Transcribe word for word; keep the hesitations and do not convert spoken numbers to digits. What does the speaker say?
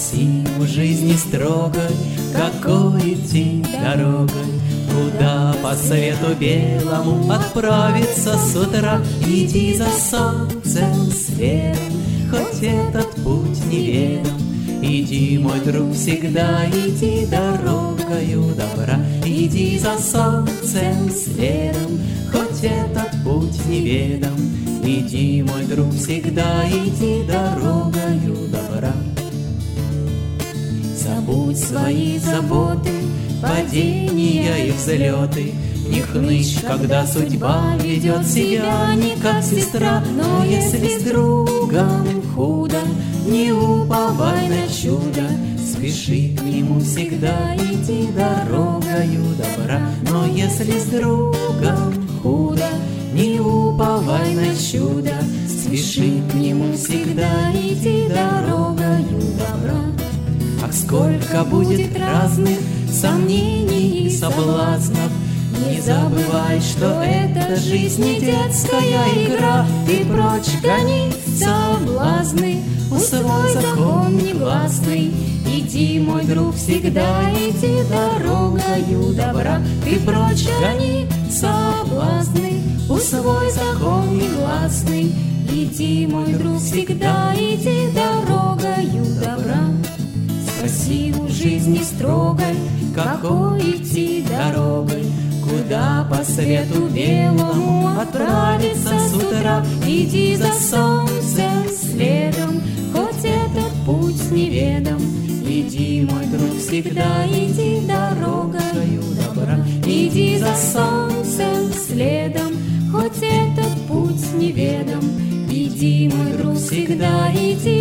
Спроси у жизни строгой, какой идти дорогой, куда по свету белому отправиться с утра. Иди за солнцем следом, хоть этот путь неведом. Иди, мой друг, всегда иди дорогою добра. Иди за солнцем следом, хоть этот путь неведом. Иди, мой друг, всегда иди дорогою добра. Забудь свои заботы, падения и взлеты. Не хнычь, когда судьба ведет себя не как сестра. Но если с другом худо, не уповай на чудо. Спеши к нему всегда, иди дорогою добра. Но если с другом худо, не уповай на чудо. Спеши к нему всегда, иди дорогою добра. Ах, сколько будет разных сомнений и соблазнов. Не забывай, что это жизнь не детская игра. Ты прочь гони соблазны, усвой закон негласный. Иди, мой друг, всегда иди дорогою добра. Ты прочь гони соблазны, усвой закон негласный. Иди, мой друг, всегда иди дорогою добра. Спроси у жизни строгой, какой идти дорогой, куда по свету белому отправиться с утра. Иди за солнцем следом, хоть этот путь неведом. Иди, мой друг, всегда иди дорогою добра. Иди за солнцем следом, хоть этот путь неведом. Иди, мой друг, всегда иди